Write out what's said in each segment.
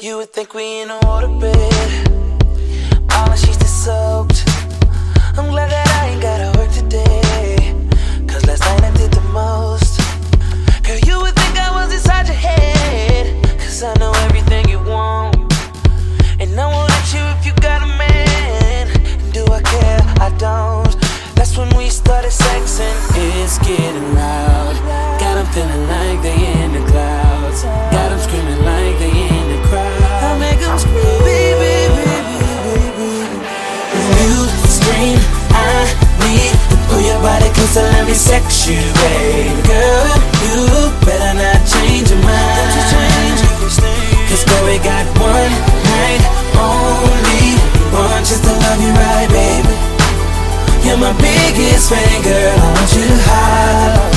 You would think we in a waterbed, all the sheets are soaked. I'm glad that I ain't gotta work today, cause last night I did the most. Girl, you would think I was inside your head, cause I know everything you want, and I won't let you if you got a man. And do I care? I don't. That's when we started sexing. It's getting loud, got them feeling like they in the clouds, got them screaming like they in the crowd. I make them scream, baby, baby, baby. When you scream, I need to pull your body closer, let me sex you, baby. Girl, you better not change your mind, cause girl, we got one night, only one chance to love you right, baby. You're my biggest fan, girl, I want you to holler.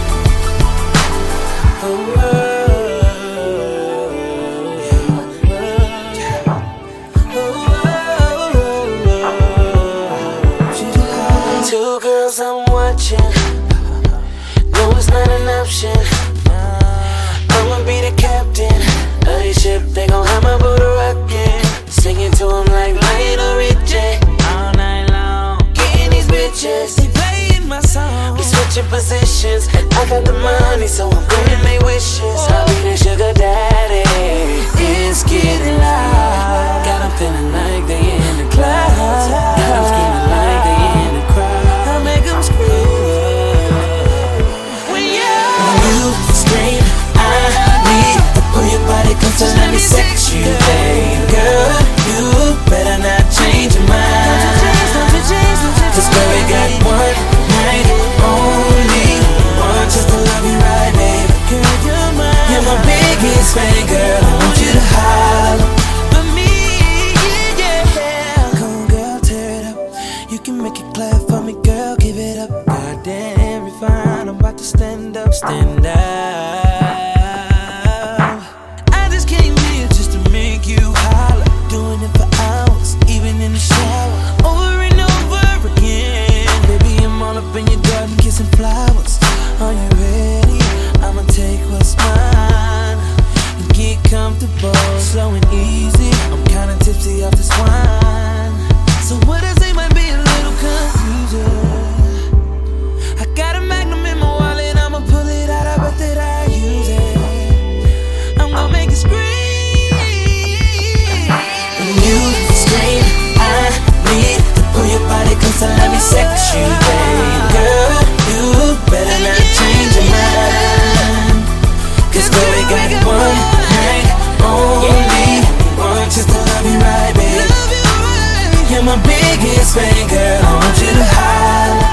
Two girls I'm watching, no, it's not an option. I'ma be the captain of this ship, they gon' have my boat rockin'. Singing to them like Lionel Richie all night long. Getting these bitches, they playing my song. We switching positions, I got the money, so I'm granting they wishes. I'll be the sugar daddy. It's getting loud, got them feeling like they in the clouds, got them screaming like they in the crowd. I make them scream. When you scream, I need to pull your body closer, let me sex you, babe. Girl, you better not change your mind, cause girl, we got one night, only one chance to love you right, babe. girl, You're my biggest fan, girl, I want you to holler. for me, yeah. Come on, girl, tear it up. You can make it clap for me, girl, give it up. Goddamn, we fine, I'm about to stand up, stand up. I just came here just to make you holler, doing it for hours, even in the shower, over and over again. Baby, I'm all up in your garden, kissing flowers. Are you ready? I'ma take what's mine and get comfortable, slow and easy. I'm kinda tipsy off this wine, so what I say might be a little confusing. I got a Magnum in my wallet, I'ma pull it out, I bet that I use it. I'm gonna make it scream. When you scream, I need to pull your body closer, let me sex you, babe. Girl, you better not change your mind, cause girl, we got one night, only one chance to love you right, babe. You're my biggest fan, girl, I want you to holler.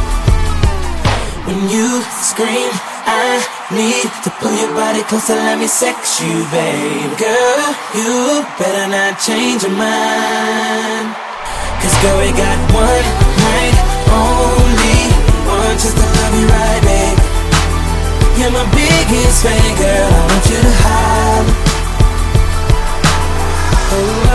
When you scream, I need to pull your body closer, let me sex you, babe. Girl, you better not change your mind, cause girl, we got one night, only one chance to love you right, babe. You're my biggest fan, girl, I want you to holler.